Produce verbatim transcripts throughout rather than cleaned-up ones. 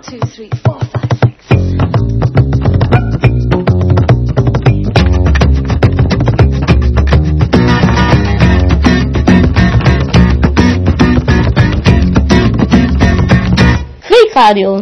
two, three, four, five, six. Freakradio.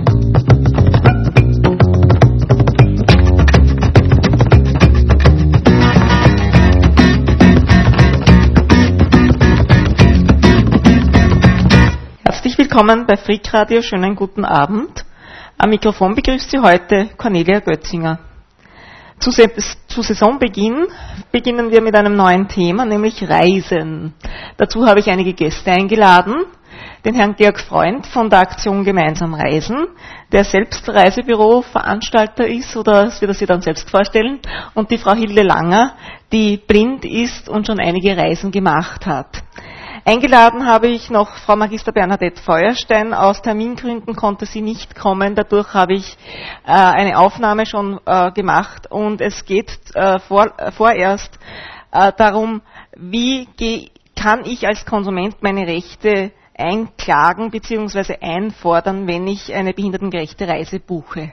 Herzlich willkommen bei Freakradio, schönen guten Abend. Am Mikrofon begrüßt Sie heute Cornelia Götzinger. Zu, zu Saisonbeginn beginnen wir mit einem neuen Thema, nämlich Reisen. Dazu habe ich einige Gäste eingeladen. Den Herrn Georg Freund von der Aktion Gemeinsam Reisen, der selbst Reisebüro-Veranstalter ist, oder das wird er sich dann selbst vorstellen, und die Frau Hilde Langer, die blind ist und schon einige Reisen gemacht hat. Eingeladen habe ich noch Frau Magister Bernadette Feuerstein. Aus Termingründen konnte sie nicht kommen. Dadurch habe ich äh, eine Aufnahme schon äh, gemacht. Und es geht äh, vor, äh, vorerst äh, darum, wie ge- kann ich als Konsument meine Rechte einklagen bzw. einfordern, wenn ich eine behindertengerechte Reise buche.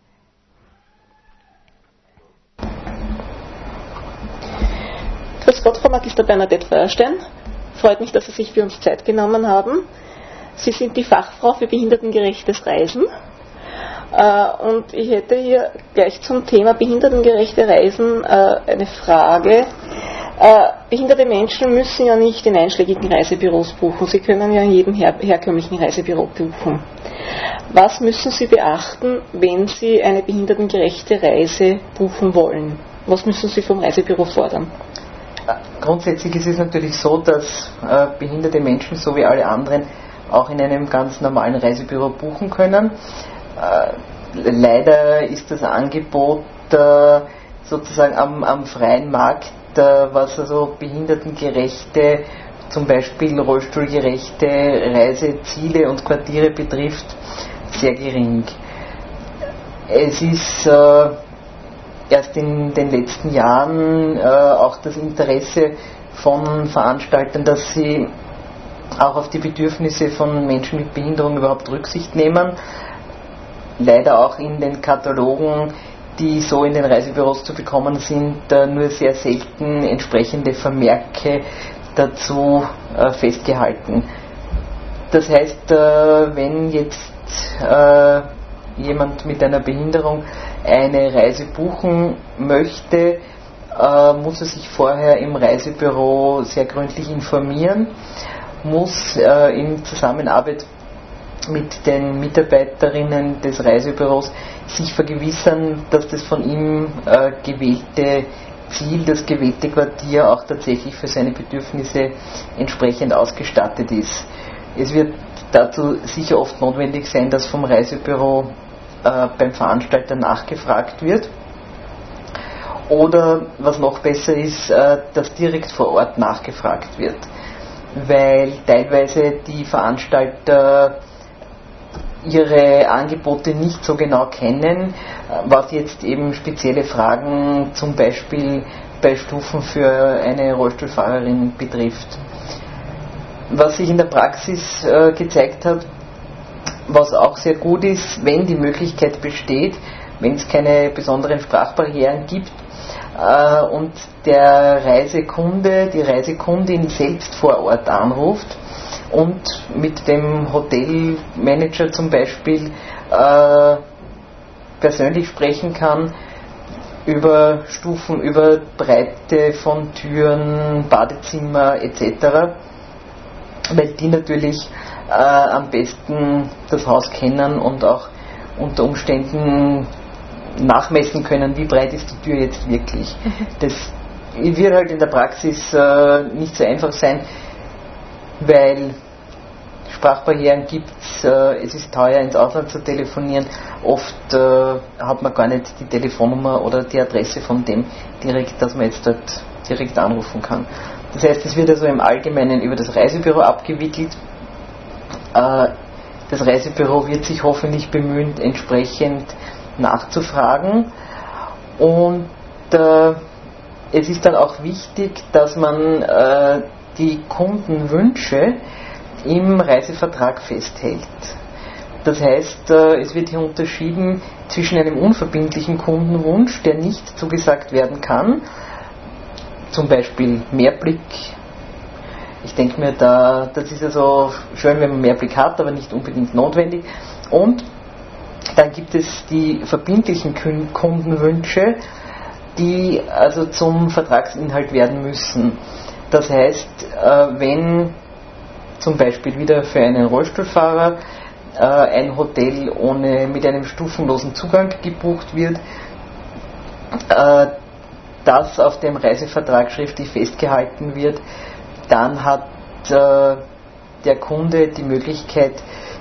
Grüß Gott, Frau Magister Bernadette Feuerstein. Freut mich, dass Sie sich für uns Zeit genommen haben. Sie sind die Fachfrau für behindertengerechtes Reisen. Und ich hätte hier gleich zum Thema behindertengerechte Reisen eine Frage. Behinderte Menschen müssen ja nicht in einschlägigen Reisebüros buchen. Sie können ja in jedem her- herkömmlichen Reisebüro buchen. Was müssen Sie beachten, wenn Sie eine behindertengerechte Reise buchen wollen? Was müssen Sie vom Reisebüro fordern? Grundsätzlich ist es natürlich so, dass äh, behinderte Menschen, so wie alle anderen, auch in einem ganz normalen Reisebüro buchen können. Äh, leider ist das Angebot äh, sozusagen am, am freien Markt, äh, was also behindertengerechte, zum Beispiel rollstuhlgerechte Reiseziele und Quartiere betrifft, sehr gering. Es ist äh, erst in den letzten Jahren äh, auch das Interesse von Veranstaltern, dass sie auch auf die Bedürfnisse von Menschen mit Behinderung überhaupt Rücksicht nehmen. Leider auch in den Katalogen, die so in den Reisebüros zu bekommen sind, äh, nur sehr selten entsprechende Vermerke dazu äh, festgehalten. Das heißt, äh, wenn jetzt äh, jemand mit einer Behinderung eine Reise buchen möchte, äh, muss er sich vorher im Reisebüro sehr gründlich informieren, muss äh, in Zusammenarbeit mit den Mitarbeiterinnen des Reisebüros sich vergewissern, dass das von ihm äh, gewählte Ziel, das gewählte Quartier auch tatsächlich für seine Bedürfnisse entsprechend ausgestattet ist. Es wird dazu sicher oft notwendig sein, dass vom Reisebüro äh, beim Veranstalter nachgefragt wird. Oder was noch besser ist, äh, dass direkt vor Ort nachgefragt wird. Weil teilweise die Veranstalter ihre Angebote nicht so genau kennen, was jetzt eben spezielle Fragen zum Beispiel bei Stufen für eine Rollstuhlfahrerin betrifft. Was sich in der Praxis äh, gezeigt hat, was auch sehr gut ist, wenn die Möglichkeit besteht, wenn es keine besonderen Sprachbarrieren gibt äh, und der Reisekunde, die Reisekundin selbst vor Ort anruft und mit dem Hotelmanager zum Beispiel äh, persönlich sprechen kann über Stufen, über Breite von Türen, Badezimmer et cetera, weil die natürlich äh, am besten das Haus kennen und auch unter Umständen nachmessen können, wie breit ist die Tür jetzt wirklich. Das wird halt in der Praxis äh, nicht so einfach sein, weil Sprachbarrieren gibt es, äh, es ist teuer ins Ausland zu telefonieren, oft äh, hat man gar nicht die Telefonnummer oder die Adresse von dem direkt, dass man jetzt dort direkt anrufen kann. Das heißt, es wird also im Allgemeinen über das Reisebüro abgewickelt. Äh, das Reisebüro wird sich hoffentlich bemühen, entsprechend nachzufragen, und äh, es ist dann auch wichtig, dass man äh, die Kundenwünsche im Reisevertrag festhält. Das heißt, es wird hier unterschieden zwischen einem unverbindlichen Kundenwunsch, der nicht zugesagt werden kann, zum Beispiel Mehrblick. Ich denke mir, da, das ist ja so schön, wenn man Mehrblick hat, aber nicht unbedingt notwendig. Und dann gibt es die verbindlichen Kundenwünsche, die also zum Vertragsinhalt werden müssen. Das heißt, wenn zum Beispiel wieder für einen Rollstuhlfahrer ein Hotel ohne, mit einem stufenlosen Zugang gebucht wird, das auf dem Reisevertrag schriftlich festgehalten wird, dann hat der Kunde die Möglichkeit,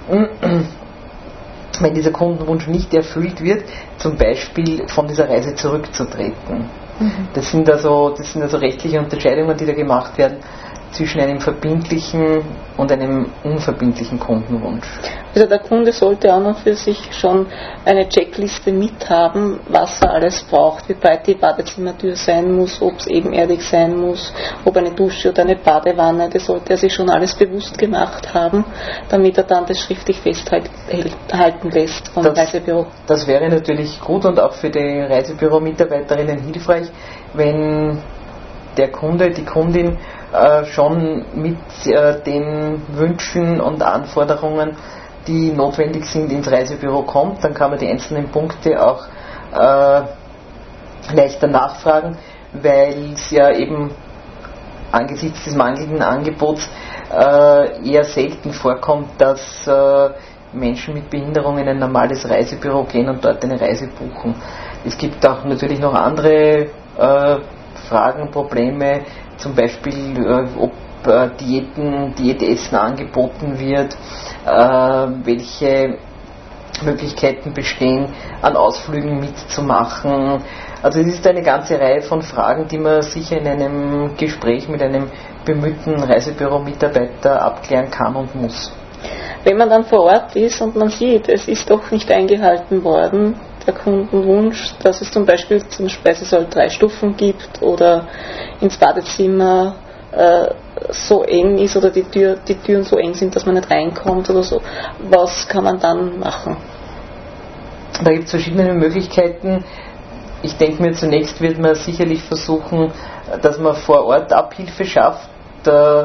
wenn dieser Kundenwunsch nicht erfüllt wird, zum Beispiel von dieser Reise zurückzutreten. Mhm. Das sind also, das sind also rechtliche Unterscheidungen, die da gemacht werden zwischen einem verbindlichen und einem unverbindlichen Kundenwunsch. Also der Kunde sollte auch noch für sich schon eine Checkliste mithaben, was er alles braucht, wie breit die Badezimmertür sein muss, ob es ebenerdig sein muss, ob eine Dusche oder eine Badewanne, das sollte er sich schon alles bewusst gemacht haben, damit er dann das schriftlich festhalten lässt vom das, Reisebüro. Das wäre natürlich gut und auch für die Reisebüro-Mitarbeiterinnen hilfreich, wenn der Kunde, die Kundin äh, schon mit äh, den Wünschen und Anforderungen, die notwendig sind, ins Reisebüro kommt, dann kann man die einzelnen Punkte auch äh, leichter nachfragen, weil es ja eben angesichts des mangelnden Angebots äh, eher selten vorkommt, dass äh, Menschen mit Behinderung in ein normales Reisebüro gehen und dort eine Reise buchen. Es gibt auch natürlich noch andere äh, Fragen, Probleme, zum Beispiel äh, ob äh, Diäten, Diätessen angeboten wird, äh, welche Möglichkeiten bestehen, an Ausflügen mitzumachen. Also es ist eine ganze Reihe von Fragen, die man sicher in einem Gespräch mit einem bemühten Reisebüro-Mitarbeiter abklären kann und muss. Wenn man dann vor Ort ist und man sieht, es ist doch nicht eingehalten worden, der Kundenwunsch, dass es zum Beispiel zum Speisesaal drei Stufen gibt oder ins Badezimmer äh, so eng ist oder die, Tür, die Türen so eng sind, dass man nicht reinkommt oder so. Was kann man dann machen? Da gibt es verschiedene Möglichkeiten. Ich denke mir, zunächst wird man sicherlich versuchen, dass man vor Ort Abhilfe schafft, äh,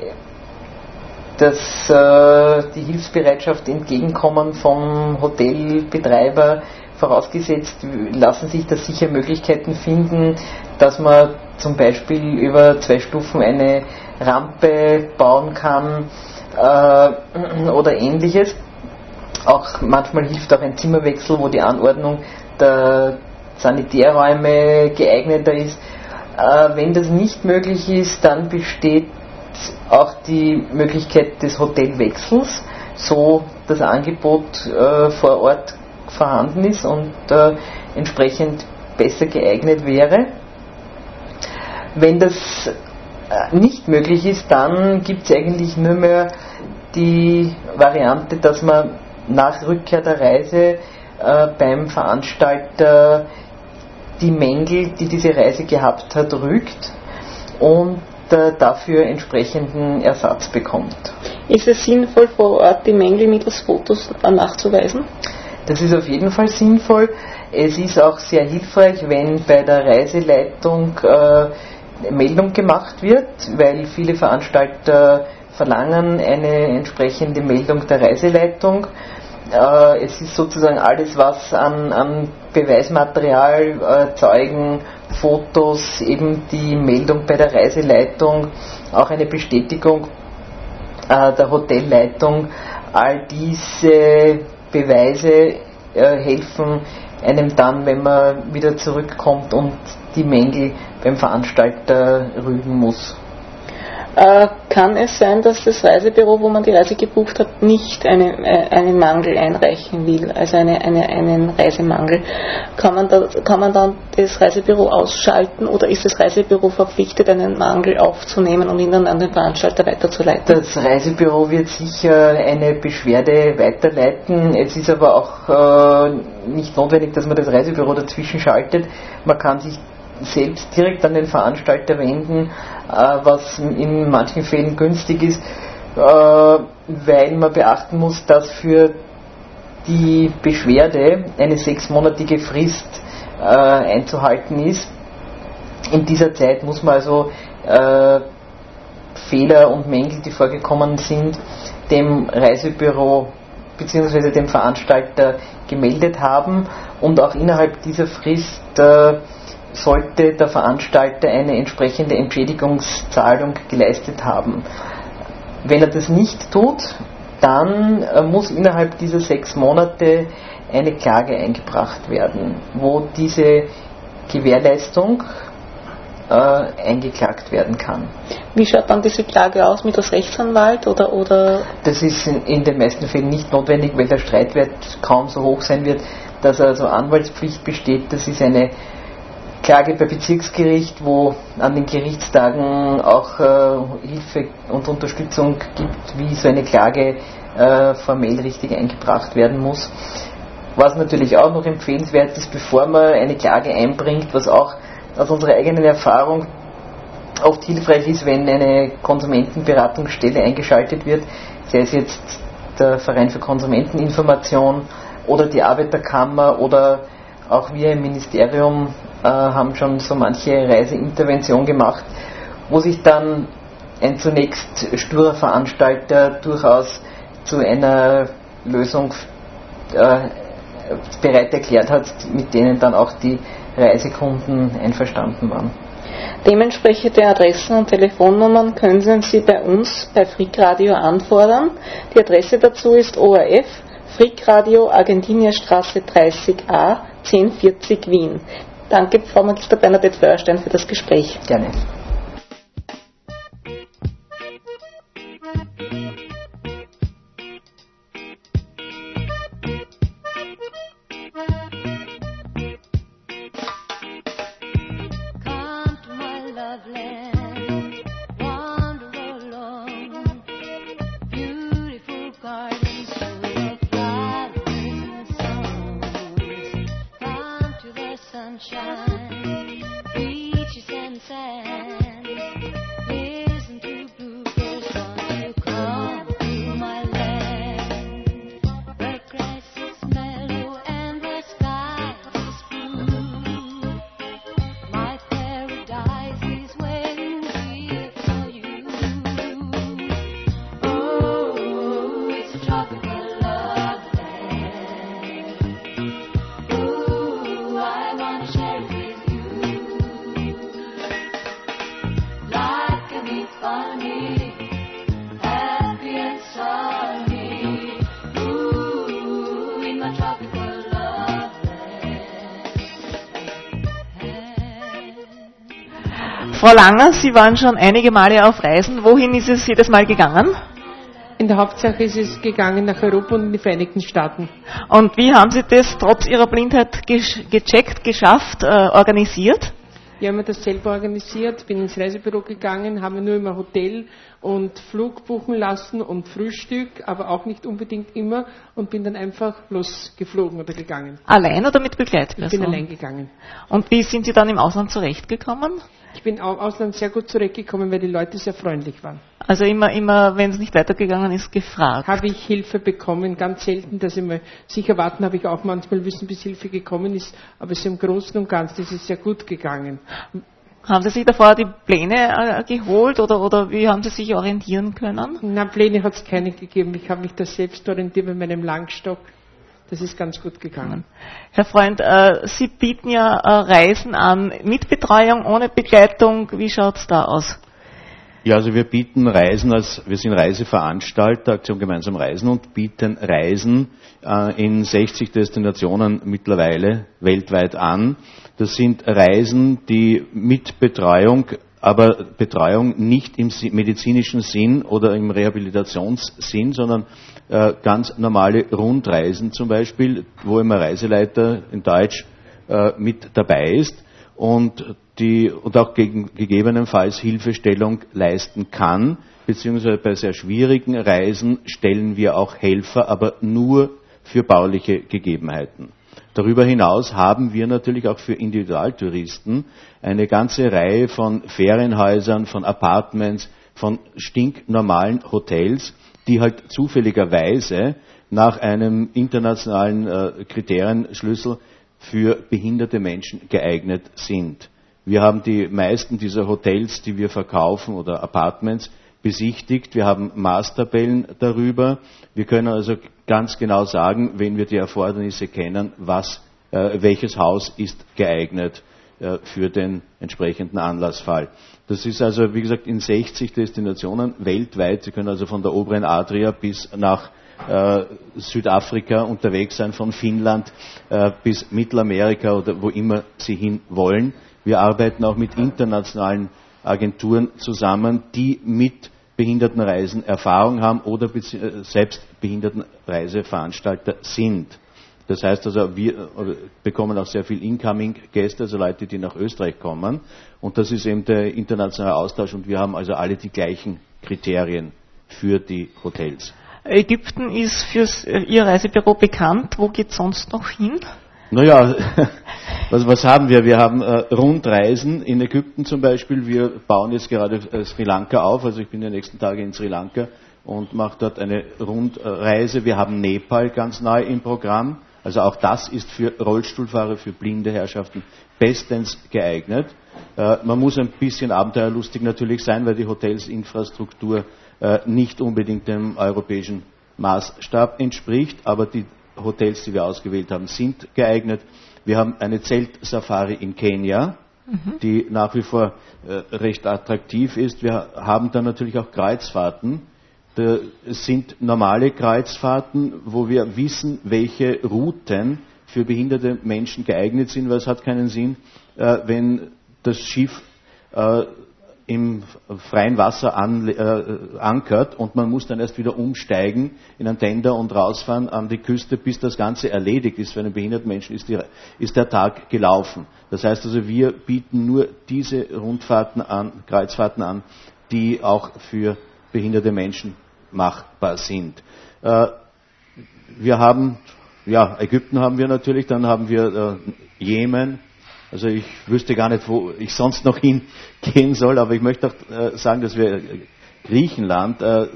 dass äh, die Hilfsbereitschaft, Entgegenkommen vom Hotelbetreiber, vorausgesetzt lassen sich da sicher Möglichkeiten finden, dass man zum Beispiel über zwei Stufen eine Rampe bauen kann äh, oder ähnliches. Auch manchmal hilft auch ein Zimmerwechsel, wo die Anordnung der Sanitärräume geeigneter ist. Äh, wenn das nicht möglich ist, dann besteht auch die Möglichkeit des Hotelwechsels, so das Angebot äh, vor Ort vorhanden ist und äh, entsprechend besser geeignet wäre. Wenn das äh, nicht möglich ist, dann gibt es eigentlich nur mehr die Variante, dass man nach Rückkehr der Reise äh, beim Veranstalter die Mängel, die diese Reise gehabt hat, rügt und äh, dafür entsprechenden Ersatz bekommt. Ist es sinnvoll, vor Ort die Mängel mittels Fotos nachzuweisen? Das ist auf jeden Fall sinnvoll. Es ist auch sehr hilfreich, wenn bei der Reiseleitung äh, Meldung gemacht wird, weil viele Veranstalter verlangen eine entsprechende Meldung der Reiseleitung. Äh, es ist sozusagen alles, was an, an Beweismaterial, äh, Zeugen, Fotos, eben die Meldung bei der Reiseleitung, auch eine Bestätigung äh, der Hotelleitung, all diese Beweise äh, helfen einem dann, wenn man wieder zurückkommt und die Mängel beim Veranstalter rügen muss. Äh, kann es sein, dass das Reisebüro, wo man die Reise gebucht hat, nicht eine, äh, einen Mangel einreichen will, also eine, eine, einen Reisemangel? Kann man, da, kann man dann das Reisebüro ausschalten oder ist das Reisebüro verpflichtet, einen Mangel aufzunehmen und ihn dann an den Veranstalter weiterzuleiten? Das Reisebüro wird sicher eine Beschwerde weiterleiten. Es ist aber auch äh, nicht notwendig, dass man das Reisebüro dazwischen schaltet. Man kann sich selbst direkt an den Veranstalter wenden, äh, was in manchen Fällen günstig ist, äh, weil man beachten muss, dass für die Beschwerde eine sechsmonatige Frist äh, einzuhalten ist. In dieser Zeit muss man also äh, Fehler und Mängel, die vorgekommen sind, dem Reisebüro bzw. dem Veranstalter gemeldet haben, und auch innerhalb dieser Frist äh, sollte der Veranstalter eine entsprechende Entschädigungszahlung geleistet haben. Wenn er das nicht tut, dann äh, muss innerhalb dieser sechs Monate eine Klage eingebracht werden, wo diese Gewährleistung äh, eingeklagt werden kann. Wie schaut dann diese Klage aus, mit als Rechtsanwalt oder, oder? Das ist in, in den meisten Fällen nicht notwendig, weil der Streitwert kaum so hoch sein wird, dass also Anwaltspflicht besteht. Das ist eine Klage bei Bezirksgericht, wo an den Gerichtstagen auch äh, Hilfe und Unterstützung gibt, wie so eine Klage äh, formell richtig eingebracht werden muss. Was natürlich auch noch empfehlenswert ist, bevor man eine Klage einbringt, was auch aus unserer eigenen Erfahrung oft hilfreich ist, wenn eine Konsumentenberatungsstelle eingeschaltet wird, sei es jetzt der Verein für Konsumenteninformation oder die Arbeiterkammer oder auch wir im Ministerium äh, haben schon so manche Reiseintervention gemacht, wo sich dann ein zunächst sturer Veranstalter durchaus zu einer Lösung äh, bereit erklärt hat, mit denen dann auch die Reisekunden einverstanden waren. Dementsprechende Adressen und Telefonnummern können Sie bei uns bei Frick Radio anfordern. Die Adresse dazu ist O R F, Frick Radio, Argentinierstraße dreißig a, zehn vierzig Wien. Danke, Frau Magister Bernadette Feuerstein, für das Gespräch. Gerne. Frau Langer, Sie waren schon einige Male auf Reisen. Wohin ist es jedes Mal gegangen? In der Hauptsache ist es gegangen nach Europa und in die Vereinigten Staaten. Und wie haben Sie das trotz Ihrer Blindheit gecheckt, geschafft, äh, organisiert? Ich habe mir das selber organisiert, bin ins Reisebüro gegangen, habe mir nur immer Hotel und Flug buchen lassen und Frühstück, aber auch nicht unbedingt immer, und bin dann einfach losgeflogen oder gegangen. Allein oder mit Begleitperson? Ich bin allein gegangen. Und wie sind Sie dann im Ausland zurechtgekommen? Ich bin im Ausland sehr gut zurechtgekommen, weil die Leute sehr freundlich waren. Also immer, immer, wenn es nicht weitergegangen ist, gefragt? Habe ich Hilfe bekommen, ganz selten, dass ich mal sicher warten, habe ich auch manchmal wissen, bis Hilfe gekommen ist, aber so im Großen und Ganzen ist es sehr gut gegangen. Haben Sie sich davor die Pläne äh, geholt oder, oder wie haben Sie sich orientieren können? Na, Pläne hat es keine gegeben. Ich habe mich da selbst orientiert mit meinem Langstock. Das ist ganz gut gegangen. Herr Freund, äh, Sie bieten ja äh, Reisen an mit Betreuung, ohne Begleitung. Wie schaut es da aus? Ja, also wir bieten Reisen als, wir sind Reiseveranstalter, Aktion Gemeinsam Reisen, und bieten Reisen äh, in sechzig Destinationen mittlerweile weltweit an. Das sind Reisen, die mit Betreuung, aber Betreuung nicht im medizinischen Sinn oder im Rehabilitationssinn, sondern äh, ganz normale Rundreisen zum Beispiel, wo immer Reiseleiter in Deutsch äh, mit dabei ist und die und auch gegen, gegebenenfalls Hilfestellung leisten kann, beziehungsweise bei sehr schwierigen Reisen stellen wir auch Helfer, aber nur für bauliche Gegebenheiten. Darüber hinaus haben wir natürlich auch für Individualtouristen eine ganze Reihe von Ferienhäusern, von Apartments, von stinknormalen Hotels, die halt zufälligerweise nach einem internationalen äh, Kriterienschlüssel für behinderte Menschen geeignet sind. Wir haben die meisten dieser Hotels, die wir verkaufen oder Apartments, besichtigt. Wir haben Maßtabellen darüber. Wir können also ganz genau sagen, wenn wir die Erfordernisse kennen, was, äh, welches Haus ist geeignet äh, für den entsprechenden Anlassfall. Das ist also, wie gesagt, in sechzig Destinationen weltweit. Sie können also von der oberen Adria bis nach äh, Südafrika unterwegs sein, von Finnland äh, bis Mittelamerika oder wo immer Sie hin wollen. Wir arbeiten auch mit internationalen Agenturen zusammen, die mit Behindertenreisen Erfahrung haben oder selbst Behindertenreiseveranstalter sind. Das heißt also, wir bekommen auch sehr viel Incoming-Gäste, also Leute, die nach Österreich kommen. Und das ist eben der internationale Austausch und wir haben also alle die gleichen Kriterien für die Hotels. Ägypten ist für Ihr Reisebüro bekannt. Wo geht es sonst noch hin? Naja, was, was haben wir? Wir haben äh, Rundreisen in Ägypten zum Beispiel. Wir bauen jetzt gerade äh, Sri Lanka auf. Also ich bin die nächsten Tage in Sri Lanka und mache dort eine Rundreise. Wir haben Nepal ganz neu im Programm. Also auch das ist für Rollstuhlfahrer, für blinde Herrschaften bestens geeignet. Äh, man muss ein bisschen abenteuerlustig natürlich sein, weil die Hotelsinfrastruktur äh, nicht unbedingt dem europäischen Maßstab entspricht, aber die Hotels, die wir ausgewählt haben, sind geeignet. Wir haben eine Zeltsafari in Kenia, mhm. die nach wie vor äh, recht attraktiv ist. Wir haben dann natürlich auch Kreuzfahrten. Es sind normale Kreuzfahrten, wo wir wissen, welche Routen für behinderte Menschen geeignet sind, weil es hat keinen Sinn, äh, wenn das Schiff äh, im freien Wasser an, äh, ankert und man muss dann erst wieder umsteigen in einen Tender und rausfahren an die Küste, bis das Ganze erledigt ist. Für einen behinderten Menschen ist, die, ist der Tag gelaufen. Das heißt also, wir bieten nur diese Rundfahrten an, Kreuzfahrten an, die auch für behinderte Menschen machbar sind. Äh, wir haben, ja, Ägypten haben wir natürlich, dann haben wir äh, Jemen. Also ich wüsste gar nicht, wo ich sonst noch hingehen soll, aber ich möchte auch äh, sagen, dass wir Griechenland äh,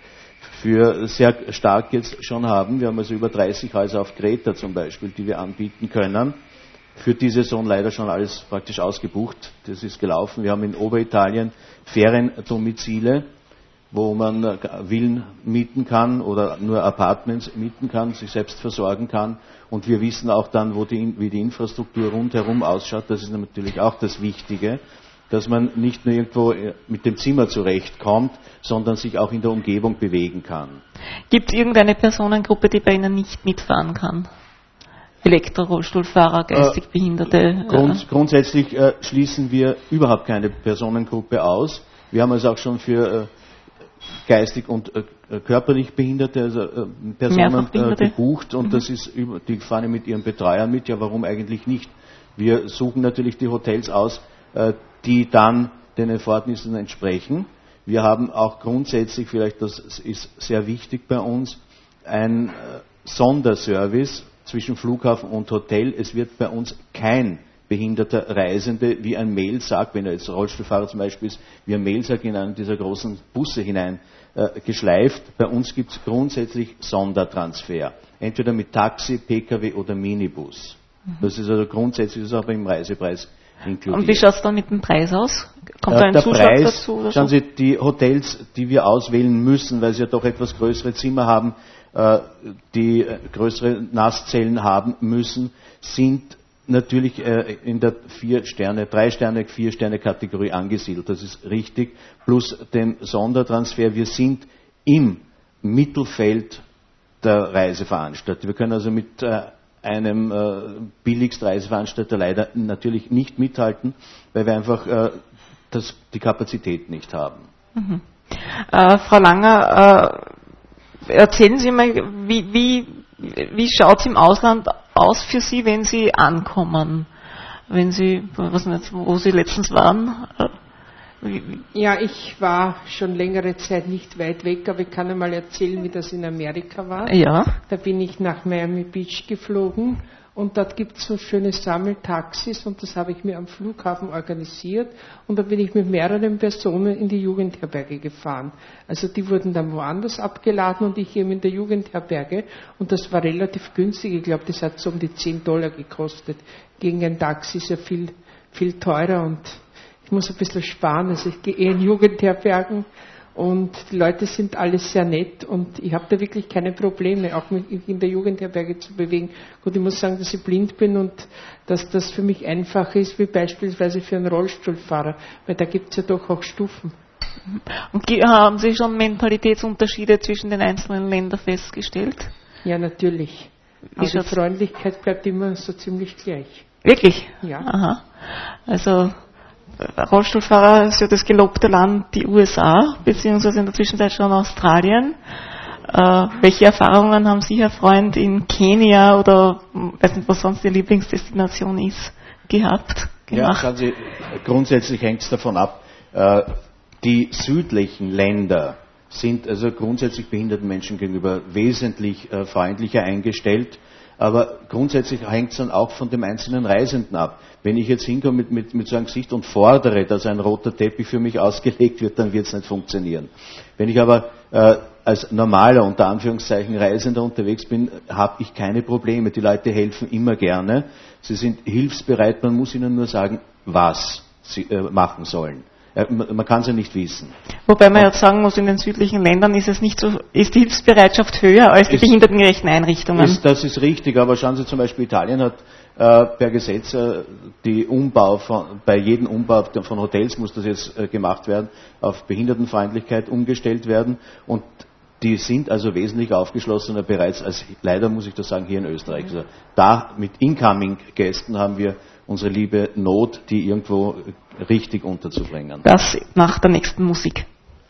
für sehr stark jetzt schon haben. Wir haben also über dreißig Häuser auf Kreta zum Beispiel, die wir anbieten können. Für die Saison leider schon alles praktisch ausgebucht. Das ist gelaufen. Wir haben in Oberitalien Feriendomizile, wo man Villen mieten kann oder nur Apartments mieten kann, sich selbst versorgen kann. Und wir wissen auch dann, wo die, wie die Infrastruktur rundherum ausschaut. Das ist natürlich auch das Wichtige, dass man nicht nur irgendwo mit dem Zimmer zurechtkommt, sondern sich auch in der Umgebung bewegen kann. Gibt es irgendeine Personengruppe, die bei Ihnen nicht mitfahren kann? Elektrorollstuhlfahrer, geistig äh, Behinderte? Grund, grundsätzlich äh, schließen wir überhaupt keine Personengruppe aus. Wir haben also auch schon für äh, geistig und äh, körperlich Behinderte, also äh, Personen äh, gebucht und mhm. das ist über, die fahren mit ihren Betreuern mit. Ja, warum eigentlich nicht? Wir suchen natürlich die Hotels aus, äh, die dann den Erfordernissen entsprechen. Wir haben auch grundsätzlich, vielleicht das ist sehr wichtig bei uns, ein äh, Sonderservice zwischen Flughafen und Hotel. Es wird bei uns kein behinderter Reisende, wie ein Mail sagt, wenn er jetzt Rollstuhlfahrer zum Beispiel ist, wie ein Mail sagt, in einen dieser großen Busse hinein äh, geschleift. Bei uns gibt es grundsätzlich Sondertransfer. Entweder mit Taxi, P K W oder Minibus. Mhm. Das ist also grundsätzlich, das ist aber im Reisepreis inkludiert. Und wie schaut es dann mit dem Preis aus? Kommt äh, da ein der Zuschlag Preis, dazu? Oder schauen so? Sie, die Hotels, die wir auswählen müssen, weil sie ja doch etwas größere Zimmer haben, äh, die größere Nasszellen haben müssen, sind natürlich äh, in der vier Sterne, drei Sterne, vier Sterne Kategorie angesiedelt. Das ist richtig. Plus den Sondertransfer. Wir sind im Mittelfeld der Reiseveranstalter. Wir können also mit äh, einem äh, Billigstreiseveranstalter leider natürlich nicht mithalten, weil wir einfach äh, das, die Kapazität nicht haben. Mhm. Äh, Frau Langer, äh, erzählen Sie mal, wie, wie, wie schaut es im Ausland aus für Sie, wenn Sie ankommen? Wenn Sie, was nicht, wo Sie letztens waren? Ja, ich war schon längere Zeit nicht weit weg, aber ich kann einmal erzählen, wie das in Amerika war. Ja. Da bin ich nach Miami Beach geflogen und dort gibt es so schöne Sammeltaxis und das habe ich mir am Flughafen organisiert und da bin ich mit mehreren Personen in die Jugendherberge gefahren. Also die wurden dann woanders abgeladen und ich eben in der Jugendherberge und das war relativ günstig. Ich glaube, das hat so um die zehn Dollar gekostet. Gegen ein Taxi ist ja viel, viel teurer und ich muss ein bisschen sparen. Also ich gehe eher in Jugendherbergen. Und die Leute sind alle sehr nett und ich habe da wirklich keine Probleme, auch mich in der Jugendherberge zu bewegen. Gut, ich muss sagen, dass ich blind bin und dass das für mich einfacher ist, wie beispielsweise für einen Rollstuhlfahrer, weil da gibt es ja doch auch Stufen. Und haben Sie schon Mentalitätsunterschiede zwischen den einzelnen Ländern festgestellt? Ja, natürlich. Aber die Freundlichkeit bleibt immer so ziemlich gleich. Wirklich? Ja. Aha. Also Rollstuhlfahrer ist ja das gelobte Land, die U S A, beziehungsweise in der Zwischenzeit schon Australien. Äh, welche Erfahrungen haben Sie, Herr Freund, in Kenia oder, weiß nicht, was sonst die Lieblingsdestination ist, gehabt, gemacht? Ja, Sie, grundsätzlich hängt es davon ab, äh, die südlichen Länder sind also grundsätzlich behinderten Menschen gegenüber wesentlich äh, freundlicher eingestellt. Aber grundsätzlich hängt es dann auch von dem einzelnen Reisenden ab. Wenn ich jetzt hinkomme mit, mit, mit so einem Gesicht und fordere, dass ein roter Teppich für mich ausgelegt wird, dann wird es nicht funktionieren. Wenn ich aber äh, als normaler, unter Anführungszeichen, Reisender unterwegs bin, habe ich keine Probleme. Die Leute helfen immer gerne. Sie sind hilfsbereit, man muss ihnen nur sagen, was sie äh, machen sollen. Man kann es ja nicht wissen. Wobei man jetzt sagen muss, in den südlichen Ländern ist es nicht so, ist die Hilfsbereitschaft höher als die ist, behindertengerechten Einrichtungen. Ist, das ist richtig, aber schauen Sie zum Beispiel, Italien hat äh, per Gesetz äh, die Umbau von, bei jedem Umbau von Hotels muss das jetzt äh, gemacht werden, auf Behindertenfreundlichkeit umgestellt werden und die sind also wesentlich aufgeschlossener bereits als, leider muss ich das sagen, hier in Österreich. Also da mit Incoming-Gästen haben wir unsere liebe Not, die irgendwo richtig unterzubringen. Das nach der nächsten Musik.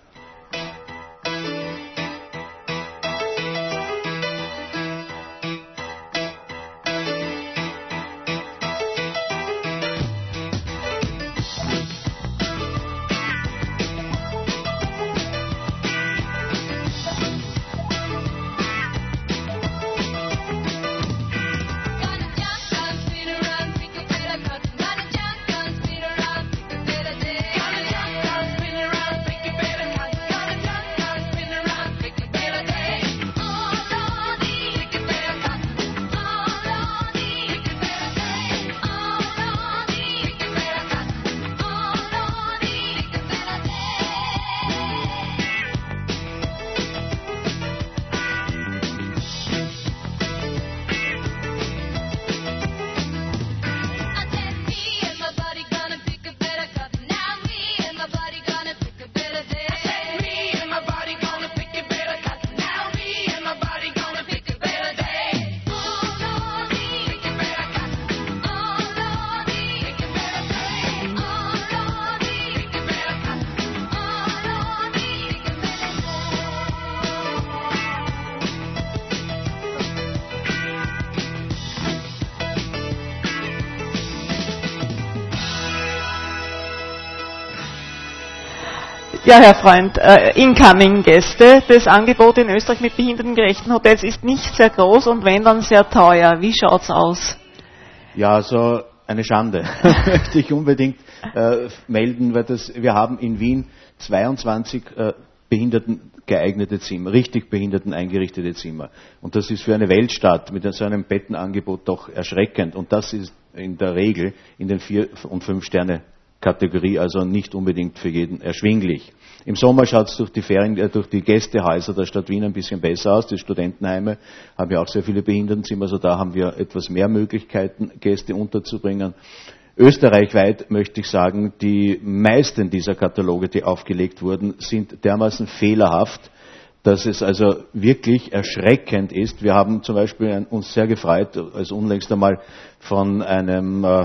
Ja, Herr Freund, äh, Incoming-Gäste. Das Angebot in Österreich mit behindertengerechten Hotels ist nicht sehr groß und wenn, dann sehr teuer. Wie schaut's aus? Ja, also eine Schande, möchte ich unbedingt äh, melden, weil das, wir haben in Wien zweiundzwanzig äh, Behinderten geeignete Zimmer, richtig behinderten eingerichtete Zimmer. Und das ist für eine Weltstadt mit so einem Bettenangebot doch erschreckend. Und das ist in der Regel in den vier und fünf Sterne Kategorie, also nicht unbedingt für jeden erschwinglich. Im Sommer schaut es durch die Ferien, äh, durch die Gästehäuser der Stadt Wien ein bisschen besser aus. Die Studentenheime haben ja auch sehr viele Behindertenzimmer, also da haben wir etwas mehr Möglichkeiten, Gäste unterzubringen. Österreichweit möchte ich sagen, die meisten dieser Kataloge, die aufgelegt wurden, sind dermaßen fehlerhaft, dass es also wirklich erschreckend ist. Wir haben zum Beispiel uns sehr gefreut, als unlängst einmal von einem äh,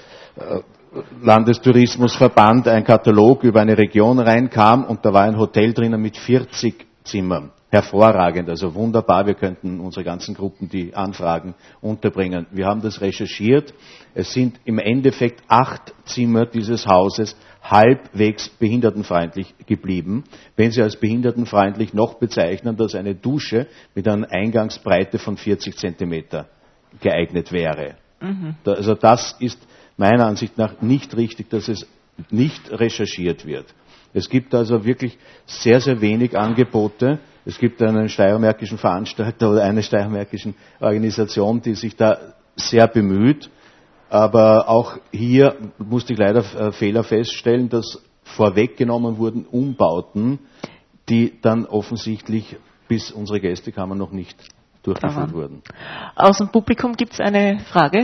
Landestourismusverband ein Katalog über eine Region reinkam und da war ein Hotel drinnen mit vierzig Zimmern. Hervorragend, also wunderbar, wir könnten unsere ganzen Gruppen die Anfragen unterbringen. Wir haben das recherchiert. Es sind im Endeffekt acht Zimmer dieses Hauses halbwegs behindertenfreundlich geblieben. Wenn Sie als behindertenfreundlich noch bezeichnen, dass eine Dusche mit einer Eingangsbreite von vierzig Zentimeter geeignet wäre. Mhm. Da, also das ist meiner Ansicht nach nicht richtig, dass es nicht recherchiert wird. Es gibt also wirklich sehr, sehr wenig Angebote. Es gibt einen steiermärkischen Veranstalter oder eine steiermärkischen Organisation, die sich da sehr bemüht. Aber auch hier musste ich leider äh, Fehler feststellen, dass vorweggenommen wurden Umbauten, die dann offensichtlich bis unsere Gästekammer noch nicht durchgeführt Aha. wurden. Aus dem Publikum gibt es eine Frage.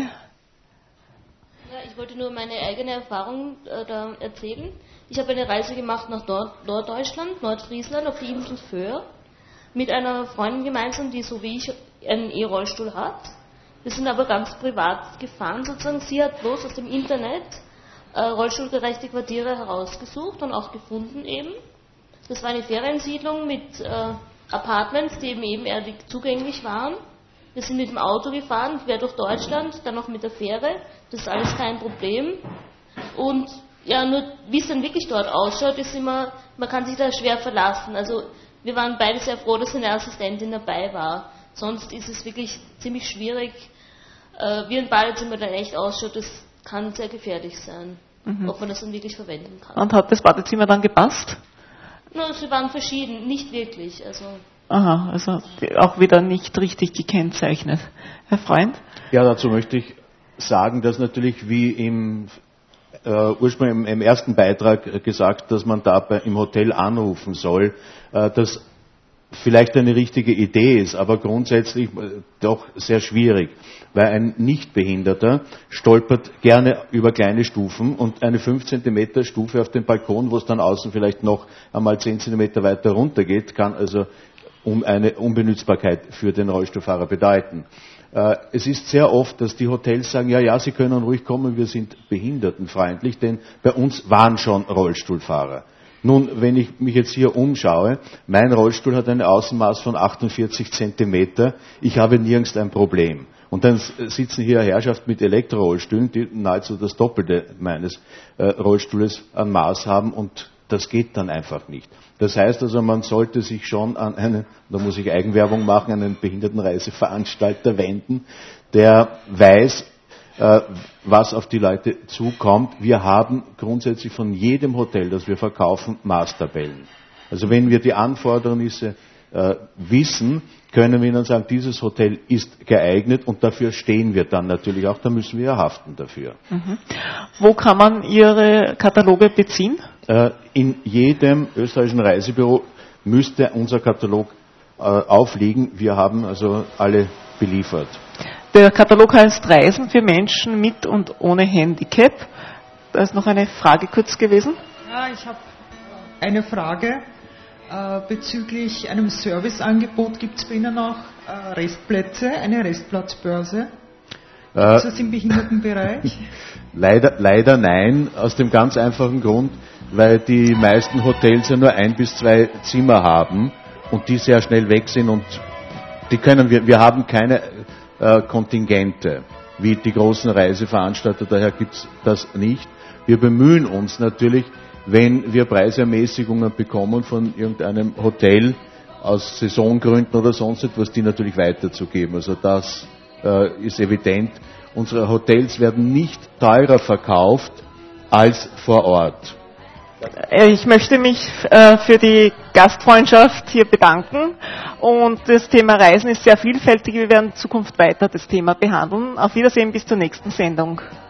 Ja, ich wollte nur meine eigene Erfahrung äh, da erzählen. Ich habe eine Reise gemacht nach Nord- Norddeutschland, Nordfriesland, auf die Insel Föhr, mit einer Freundin gemeinsam, die so wie ich einen E-Rollstuhl hat. Wir sind aber ganz privat gefahren sozusagen. Sie hat bloß aus dem Internet äh, rollstuhlgerechte Quartiere herausgesucht und auch gefunden eben. Das war eine Feriensiedlung mit äh, Apartments, die eben ebenerdig zugänglich waren. Wir sind mit dem Auto gefahren, quer durch Deutschland, dann noch mit der Fähre. Das ist alles kein Problem. Und ja, nur wie es dann wirklich dort ausschaut, ist immer, man kann sich da schwer verlassen. Also wir waren beide sehr froh, dass eine Assistentin dabei war. Sonst ist es wirklich ziemlich schwierig, äh, wie ein Badezimmer dann echt ausschaut. Das kann sehr gefährlich sein, mhm. ob man das dann wirklich verwenden kann. Und hat das Badezimmer dann gepasst? No, sie waren verschieden, nicht wirklich. Also Aha, also auch wieder nicht richtig gekennzeichnet. Herr Freund? Ja, dazu möchte ich sagen, dass natürlich wie im äh, ursprünglich im, im ersten Beitrag gesagt, dass man dabei im Hotel anrufen soll, äh, dass vielleicht eine richtige Idee ist, aber grundsätzlich äh, doch sehr schwierig, weil ein Nichtbehinderter stolpert gerne über kleine Stufen und eine fünf Zentimeter Stufe auf dem Balkon, wo es dann außen vielleicht noch einmal zehn Zentimeter weiter runter geht, kann also um eine Unbenützbarkeit für den Rollstuhlfahrer bedeuten. Äh, es ist sehr oft, dass die Hotels sagen, ja, ja, Sie können ruhig kommen, wir sind behindertenfreundlich, denn bei uns waren schon Rollstuhlfahrer. Nun, wenn ich mich jetzt hier umschaue, mein Rollstuhl hat ein Außenmaß von achtundvierzig Zentimeter, ich habe nirgends ein Problem. Und dann sitzen hier Herrschaften mit Elektrorollstühlen, die nahezu das Doppelte meines äh, Rollstuhles an Maß haben und das geht dann einfach nicht. Das heißt also, man sollte sich schon an einen, da muss ich Eigenwerbung machen, einen Behindertenreiseveranstalter wenden, der weiß, äh, was auf die Leute zukommt. Wir haben grundsätzlich von jedem Hotel, das wir verkaufen, Maßtabellen. Also wenn wir die Anfordernisse äh, wissen, können wir ihnen sagen, dieses Hotel ist geeignet und dafür stehen wir dann natürlich auch, da müssen wir ja haften dafür. Mhm. Wo kann man Ihre Kataloge beziehen? Äh, in jedem österreichischen Reisebüro müsste unser Katalog äh, aufliegen. Wir haben also alle beliefert. Der Katalog heißt Reisen für Menschen mit und ohne Handicap. Da ist noch eine Frage kurz gewesen. Ja, ich habe eine Frage. Äh, bezüglich einem Serviceangebot gibt es bei Ihnen auch äh, Restplätze, eine Restplatzbörse? Äh, Ist das im Behindertenbereich? leider, leider nein, aus dem ganz einfachen Grund, weil die meisten Hotels ja nur ein bis zwei Zimmer haben und die sehr schnell weg sind und die können wir, wir haben keine äh, Kontingente wie die großen Reiseveranstalter, daher gibt es das nicht. Wir bemühen uns natürlich, wenn wir Preisermäßigungen bekommen von irgendeinem Hotel aus Saisongründen oder sonst etwas, die natürlich weiterzugeben. Also das äh, ist evident. Unsere Hotels werden nicht teurer verkauft als vor Ort. Ich möchte mich äh, für die Gastfreundschaft hier bedanken und das Thema Reisen ist sehr vielfältig. Wir werden in Zukunft weiter das Thema behandeln. Auf Wiedersehen bis zur nächsten Sendung.